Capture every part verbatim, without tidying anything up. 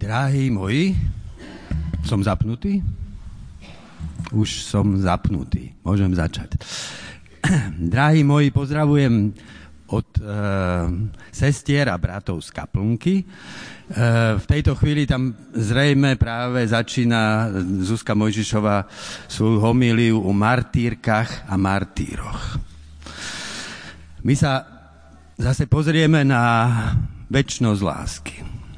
Drahí moji, som zapnutý? Už som zapnutý. Môžem začať. Drahí moji, pozdravujem od e, sestier a bratov z kaplnky. E, v tejto chvíli tam zrejme práve začína Zuzka Mojžišová svoju homíliu o martýrkach a martýroch. My sa zase pozrieme na večnosť lásky.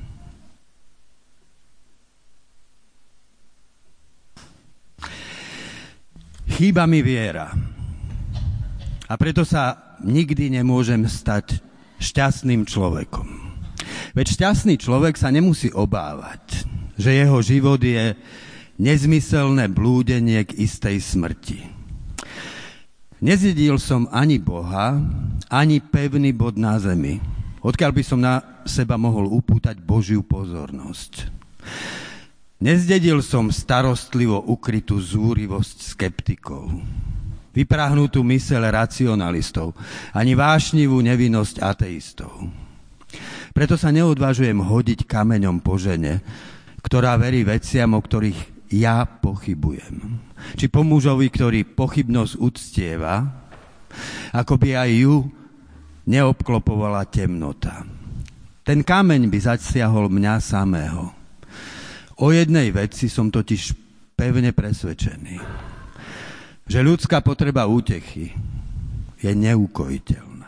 Chýba mi viera. A preto sa nikdy nemôžem stať šťastným človekom. Veď šťastný človek sa nemusí obávať, že jeho život je nezmyselné blúdenie k istej smrti. Nezjedil som ani Boha, ani pevný bod na zemi, odkiaľ by som na seba mohol upútať Božiu pozornosť. Nezdedil som starostlivo ukrytú zúrivosť skeptikov, vyprahnutú myseľ racionalistov, ani vášnivú nevinnosť ateistov. Preto sa neodvážujem hodiť kameňom po žene, ktorá verí veciam, o ktorých ja pochybujem. Či po mužovi, ktorý pochybnosť uctieva, ako by aj ju neobklopovala temnota. Ten kameň by zasiahol mňa samého. O jednej veci som totiž pevne presvedčený, že ľudská potreba útechy je neukojiteľná.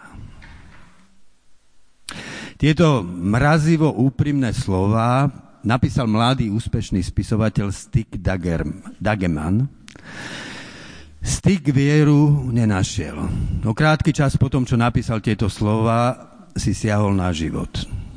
Tieto mrazivo úprimné slová napísal mladý úspešný spisovateľ Stig Dagerman. Stig vieru nenašiel. No krátky čas potom, čo napísal tieto slova, si siahol na život.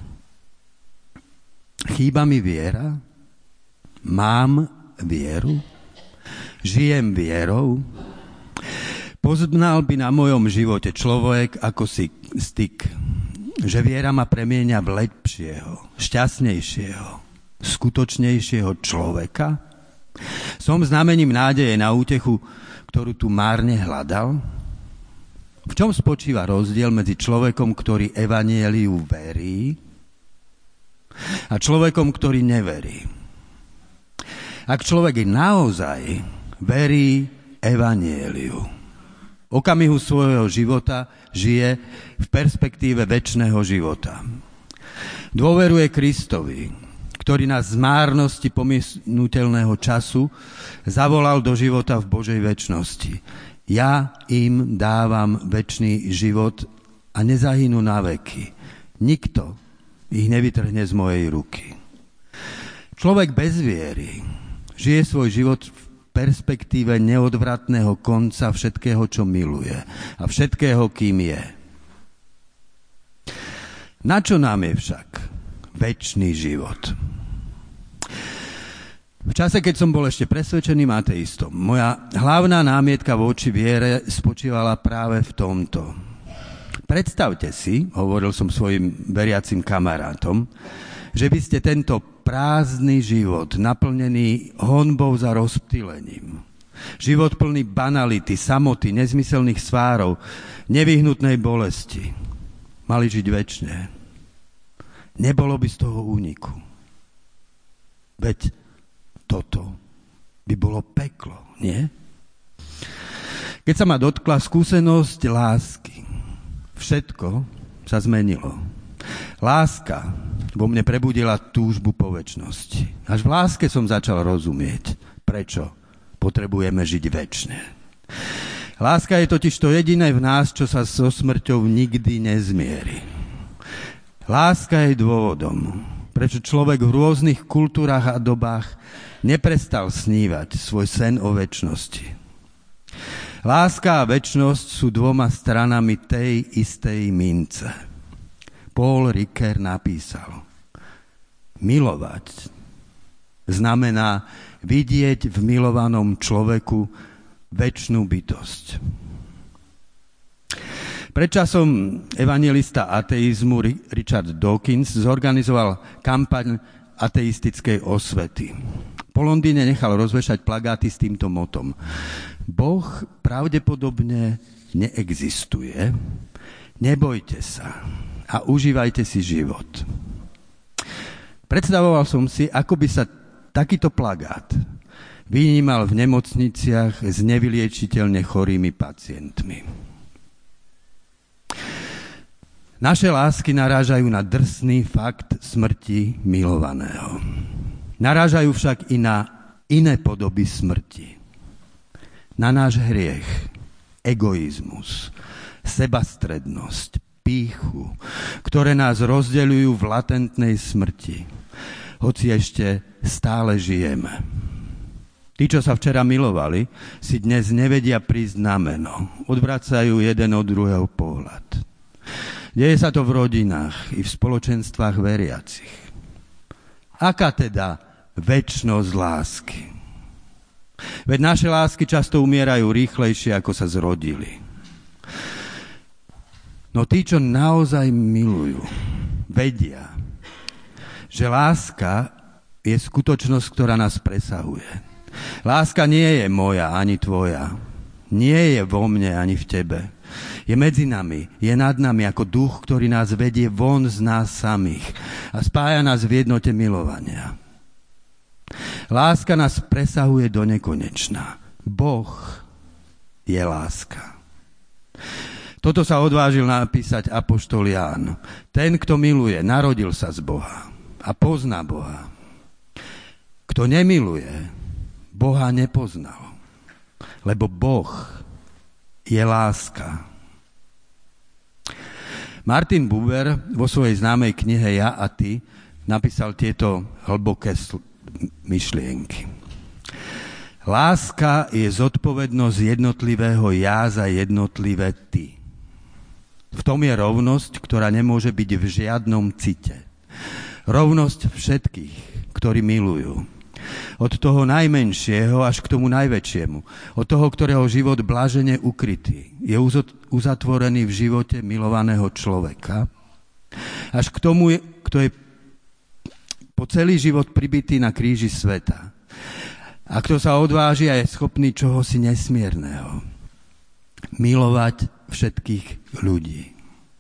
Chýba mi viera? Mám vieru? Žijem vierou? Poznal by na mojom živote človek ako si Stig, že viera ma premieňa v lepšieho, šťastnejšieho, skutočnejšieho človeka? Som znamením nádeje na útechu, ktorú tu márne hľadal? V čom spočíva rozdiel medzi človekom, ktorý evanjeliu verí, a človekom, ktorý neverí? Ak človek naozaj verí evanjeliu, okamihu svojho života žije v perspektíve večného života. Dôveruje Kristovi, ktorý nás z márnosti pominuteľného času zavolal do života v Božej večnosti. Ja im dávam večný život a nezahynú na veky. Nikto ich nevytrhne z mojej ruky. Človek bez viery žije svoj život v perspektíve neodvratného konca všetkého, čo miluje a všetkého, kým je. Na čo nám je však večný život? V čase, keď som bol ešte presvedčeným ateistom, moja hlavná námietka voči viere spočívala práve v tomto. Predstavte si, hovoril som svojim veriacim kamarátom, že by ste tento prázdny život, naplnený honbou za rozptýlením, život plný banality, samoty, nezmyselných svárov, nevyhnutnej bolesti, mali žiť večne. Nebolo by z toho úniku. Veď toto by bolo peklo, nie? Keď sa ma dotkla skúsenosť lásky, všetko sa zmenilo. Láska vo mne prebudila túžbu po večnosti. Až v láske som začal rozumieť, prečo potrebujeme žiť večne. Láska je totiž to jediné v nás, čo sa so smrťou nikdy nezmierí. Láska je dôvodom, prečo človek v rôznych kultúrach a dobách neprestal snívať svoj sen o večnosti. Láska a večnosť sú dvoma stranami tej istej mince. Paul Ricoeur napísal: milovať znamená vidieť v milovanom človeku večnú bytosť. Predčasom evanjelista ateizmu Richard Dawkins zorganizoval kampaň ateistickej osvety. Po Londýne nechal rozvešať plagáty s týmto motom: Boh pravdepodobne neexistuje, nebojte sa a užívajte si život. Predstavoval som si, ako by sa takýto plagát vynímal v nemocniciach s nevyliečiteľne chorými pacientmi. Naše lásky narážajú na drsný fakt smrti milovaného. Narážajú však i na iné podoby smrti. Na náš hriech, egoizmus, sebastrednosť, pýchu, ktoré nás rozdeľujú v latentnej smrti, hoci ešte stále žijeme. Tí, čo sa včera milovali, si dnes nevedia prísť na meno. Odvracajú jeden od druhého pohľad. Deje sa to v rodinách i v spoločenstvách veriacich. Aká teda večnosť lásky? Veď naše lásky často umierajú rýchlejšie, ako sa zrodili. No tí, čo naozaj milujú, vedia, že láska je skutočnosť, ktorá nás presahuje. Láska nie je moja ani tvoja. Nie je vo mne ani v tebe. Je medzi nami, je nad nami ako duch, ktorý nás vedie von z nás samých a spája nás v jednote milovania. Láska nás presahuje do nekonečna. Boh je láska. Toto sa odvážil napísať apoštol Ján. Ten, kto miluje, narodil sa z Boha a pozná Boha. Kto nemiluje, Boha nepoznal, lebo Boh je láska. Martin Buber vo svojej známej knihe Ja a ty napísal tieto hlboké sl- myšlienky. Láska je zodpovednosť jednotlivého ja za jednotlivé ty. V tom je rovnosť, ktorá nemôže byť v žiadnom cite. Rovnosť všetkých, ktorí milujú. Od toho najmenšieho až k tomu najväčšiemu. Od toho, ktorého život blážene ukrytý je uzatvorený v živote milovaného človeka, až k tomu, kto je po celý život pribitý na kríži sveta. A kto sa odváži a je schopný čohosi nesmierneho. Milovať všetkých ľudí.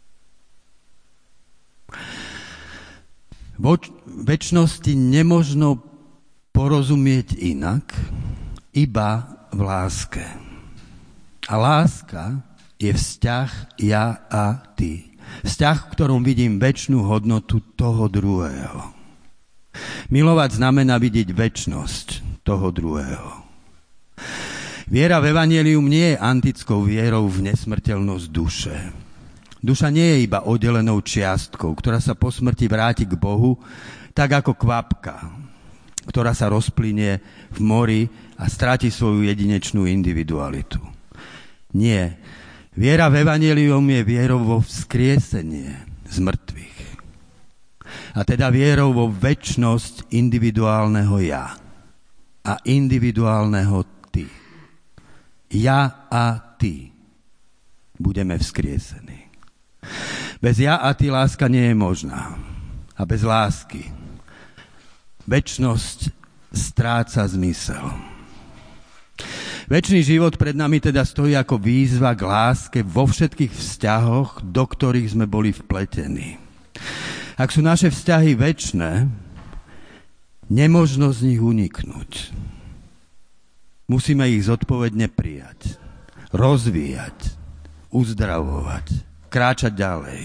Vo večnosti nemožno porozumieť inak, iba v láske. A láska je vzťah ja a ty. Vzťah, v ktorom vidím večnú hodnotu toho druhého. Milovať znamená vidieť večnosť toho druhého. Viera v evanjelium nie je antickou vierou v nesmrteľnosť duše. Duša nie je iba oddelenou čiastkou, ktorá sa po smrti vráti k Bohu, tak ako kvapka, ktorá sa rozplynie v mori a stráti svoju jedinečnú individualitu. Nie. Viera v evanjelium je vierou vo vzkriesenie z mŕtvych. A teda vierou vo večnosť individuálneho ja a individuálneho ty. Ja a ty budeme vzkriesení. Bez ja a ty láska nie je možná. A bez lásky večnosť stráca zmysel. Večný život pred nami teda stojí ako výzva k láske vo všetkých vzťahoch, do ktorých sme boli vpletení. Ak sú naše vzťahy večné, nemožno z nich uniknúť. Musíme ich zodpovedne prijať, rozvíjať, uzdravovať, kráčať ďalej.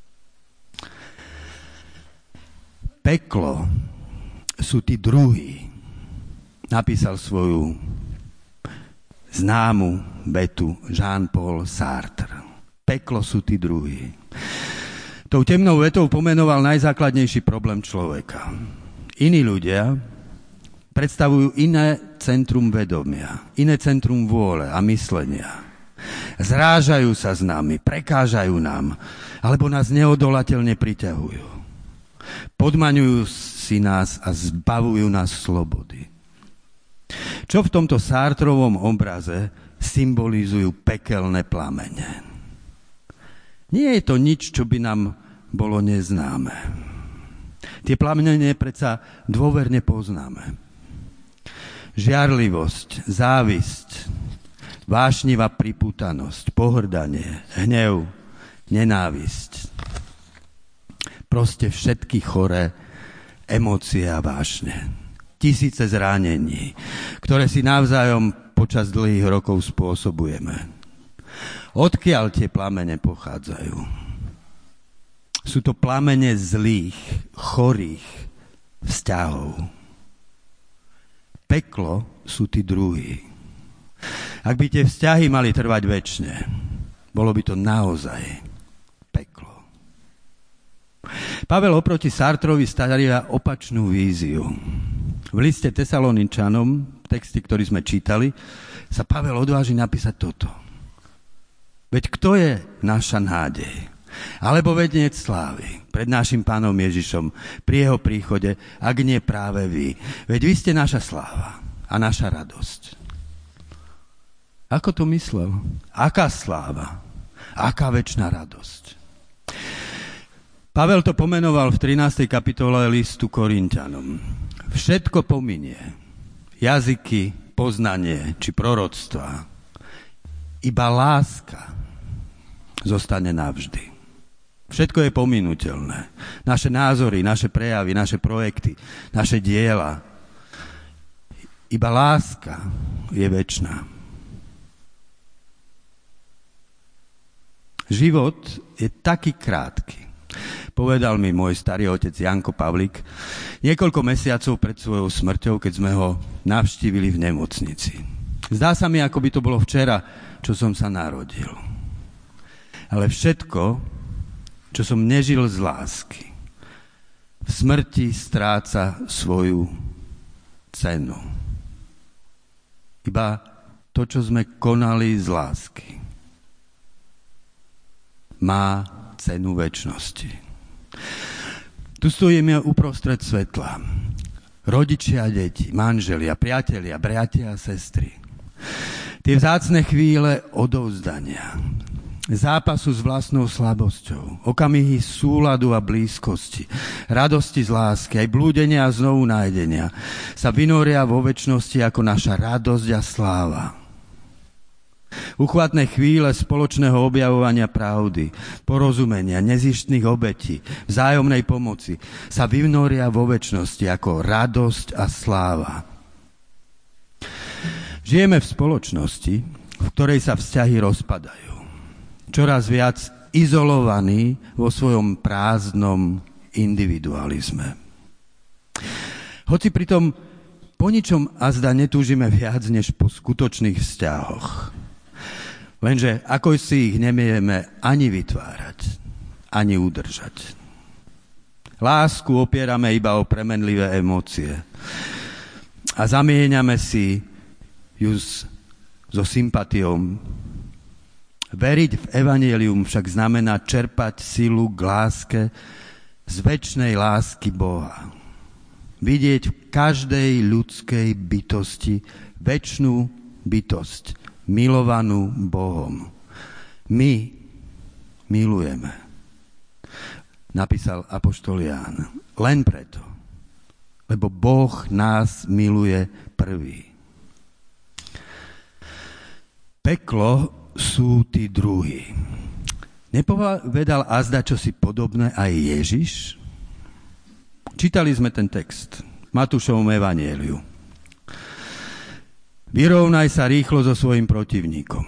Peklo sú tí druhí, napísal svoju známu vetu Jean-Paul Sartre. Peklo sú tí druhí. Tou temnou vetou pomenoval najzákladnejší problém človeka. Iní ľudia predstavujú iné centrum vedomia, iné centrum vôle a myslenia. Zrážajú sa s nami, prekážajú nám, alebo nás neodolateľne priťahujú. Podmaňujú si nás a zbavujú nás slobody. Čo v tomto Sartrovom obraze symbolizujú pekelné plamene? Nie je to nič, čo by nám bolo neznáme. Tie plamene predsa dôverne poznáme. Žiarlivosť, závisť, vášnivá pripútanosť, pohrdanie, hnev, nenávisť. Proste všetky choré emócie a vášne. Tisíce zranení, ktoré si navzájom počas dlhých rokov spôsobujeme. Odkiaľ tie plamene pochádzajú? Sú to plamene zlých, chorých vzťahov. Peklo sú tí druhí. Ak by tie vzťahy mali trvať večne, bolo by to naozaj peklo. Pavel oproti Sartrovi stavia opačnú víziu. V liste Tesaloničanom, texty, ktorý sme čítali, sa Pavel odváži napísať toto. Veď kto je naša nádej? Alebo vedeniec slávy pred našim Pánom Ježišom pri jeho príchode, ak nie práve vy. Veď vy ste naša sláva a naša radosť. Ako to myslel? Aká sláva? Aká večná radosť? Pavel to pomenoval v trinástej kapitole listu Korinťanom. Všetko pominie. Jazyky, poznanie či proroctvá. Iba láska zostane navždy. Všetko je pominuteľné. Naše názory, naše prejavy, naše projekty, naše diela. Iba láska je večná. Život je taký krátky. Povedal mi môj starý otec Janko Pavlík niekoľko mesiacov pred svojou smrťou, keď sme ho navštívili v nemocnici. Zdá sa mi, ako by to bolo včera, čo som sa narodil. Ale všetko, čo som nežil z lásky, v smrti stráca svoju cenu. Iba to, čo sme konali z lásky, má cenu večnosti. Tu stojíme uprostred svetla. Rodičia a deti, manželia, priatelia, bratia a sestry. Tie vzácne chvíle odovzdania, zápasu s vlastnou slabosťou, okamihy súladu a blízkosti, radosti z lásky, aj blúdenia a znovu nájdenia sa vynoria vo večnosti ako naša radosť a sláva. Uchvatné chvíle spoločného objavovania pravdy, porozumenia, nezištných obetí, vzájomnej pomoci sa vynoria vo večnosti ako radosť a sláva. Žijeme v spoločnosti, v ktorej sa vzťahy rozpadajú. Čoraz viac izolovaní vo svojom prázdnom individualizme. Hoci pritom po ničom azda netúžime viac než po skutočných vzťahoch. Lenže ako si ich nemieme ani vytvárať, ani udržať. Lásku opierame iba o premenlivé emócie a zamieňame si ju so sympatiou. Veriť v evanjelium však znamená čerpať silu k láske z večnej lásky Boha. Vidieť v každej ľudskej bytosti večnú bytosť, milovanú Bohom. My milujeme, napísal apoštol Ján. Len preto, lebo Boh nás miluje prvý. Peklo sú tí druhí. Nepovedal azda čosi podobné aj Ježiš? Čítali sme ten text v Matúšovom evanjeliu. Vyrovnaj sa rýchlo so svojím protivníkom,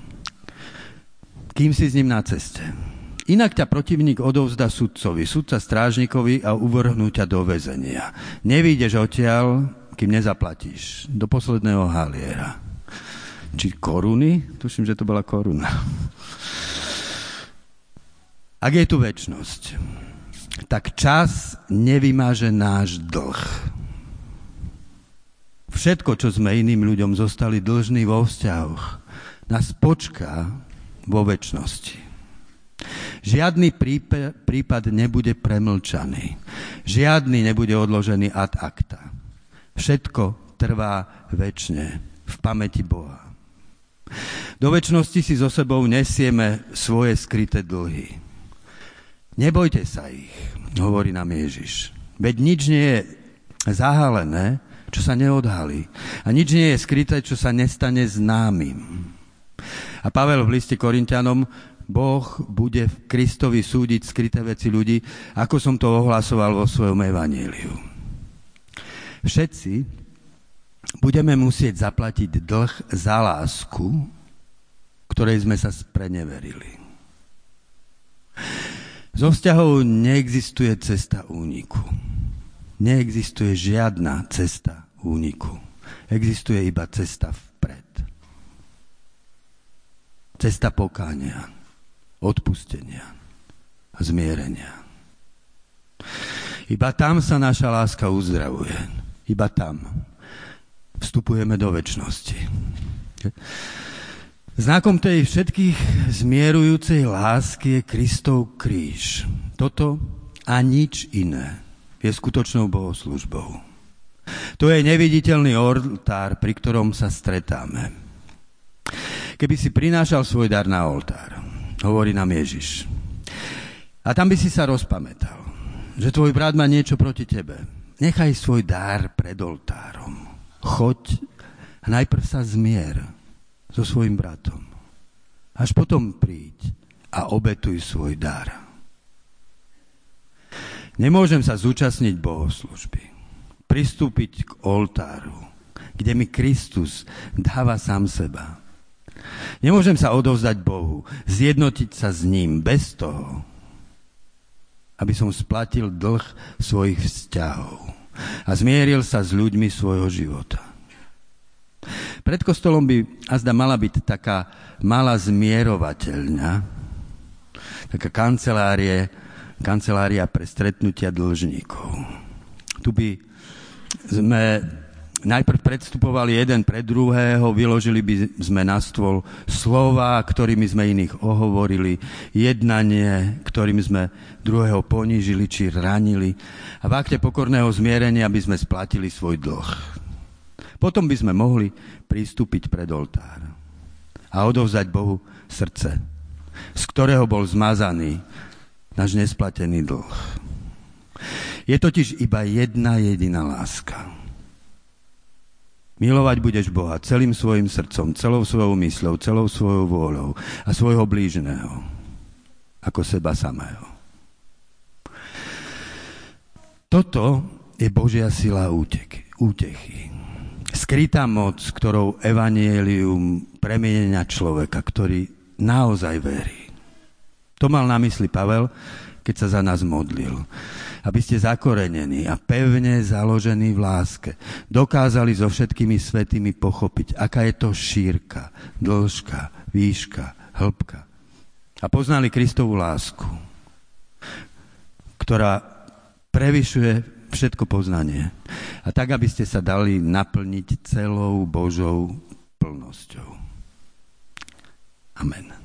kým si s ním na ceste. Inak ťa protivník odovzdá sudcovi, sudca strážnikovi a uvrhnú ťa do väzenia. Nevídeš odtiaľ, kým nezaplatíš, do posledného haliera. Či koruny? Tuším, že to bola koruna. Ak je tu večnosť, tak čas nevymáže náš dlh. Všetko, čo sme iným ľuďom zostali dlžní vo vzťahoch, nás počká vo večnosti. Žiadny prípad, prípad nebude premlčaný. Žiadny nebude odložený ad acta. Všetko trvá večne v pamäti Boha. Do večnosti si so sebou nesieme svoje skryté dlhy. Nebojte sa ich, hovorí nám Ježiš. Veď nič nie je zahalené, čo sa neodhalí. A nič nie je skryté, čo sa nestane známym. A Pavel v liste Korinťanom: Boh bude v Kristovi súdiť skryté veci ľudí, ako som to ohlasoval vo svojom evanjeliu. Všetci budeme musieť zaplatiť dlh za lásku, ktorej sme sa spreneverili. Zo vzťahov neexistuje cesta úniku. Neexistuje žiadna cesta úniku. Existuje iba cesta vpred. Cesta pokánia, odpustenia a zmierenia. Iba tam sa naša láska uzdravuje. Iba tam vstupujeme do večnosti. Znakom tej všetkých zmierujúcej lásky je Kristov kríž. Toto a nič iné je skutočnou bohoslúžbou. To je neviditeľný oltár, pri ktorom sa stretáme. Keby si prinášal svoj dar na oltár, hovorí nám Ježiš, a tam by si sa rozpamätal, že tvoj brat má niečo proti tebe, nechaj svoj dar pred oltárom. Choď a najprv sa zmier so svojím bratom. Až potom príď a obetuj svoj dar. Nemôžem sa zúčastniť bohoslužby, pristúpiť k oltáru, kde mi Kristus dáva sám seba. Nemôžem sa odovzdať Bohu, zjednotiť sa s ním bez toho, aby som splatil dlh svojich vzťahov a zmieril sa s ľuďmi svojho života. Pred kostolom by azda mala byť taká malá zmierovateľňa, taká kancelárie, kancelária pre stretnutia dlžníkov. Tu by sme najprv predstupovali jeden pred druhého, vyložili by sme na stôl slová, ktorými sme iných ohovorili, jednanie, ktorým sme druhého ponížili či ranili a v akte pokorného zmierenia by sme splatili svoj dlh. Potom by sme mohli pristúpiť pred oltár a odovzdať Bohu srdce, z ktorého bol zmazaný náš nesplatený dlh. Je totiž iba jedna jediná láska. Milovať budeš Boha celým svojim srdcom, celou svojou mysľou, celou svojou vôľou a svojho blížneho ako seba samého. Toto je Božia sila úteky, útechy. Skrytá moc, ktorou evanjelium premieňa človeka, ktorý naozaj verí. To mal na mysli Pavel, keď sa za nás modlil. Aby ste zakorenení a pevne založení v láske dokázali so všetkými svätými pochopiť, aká je to šírka, dĺžka, výška, hĺbka. A poznali Kristovu lásku, ktorá prevyšuje všetko poznanie. A tak, aby ste sa dali naplniť celou Božou plnosťou. Amen.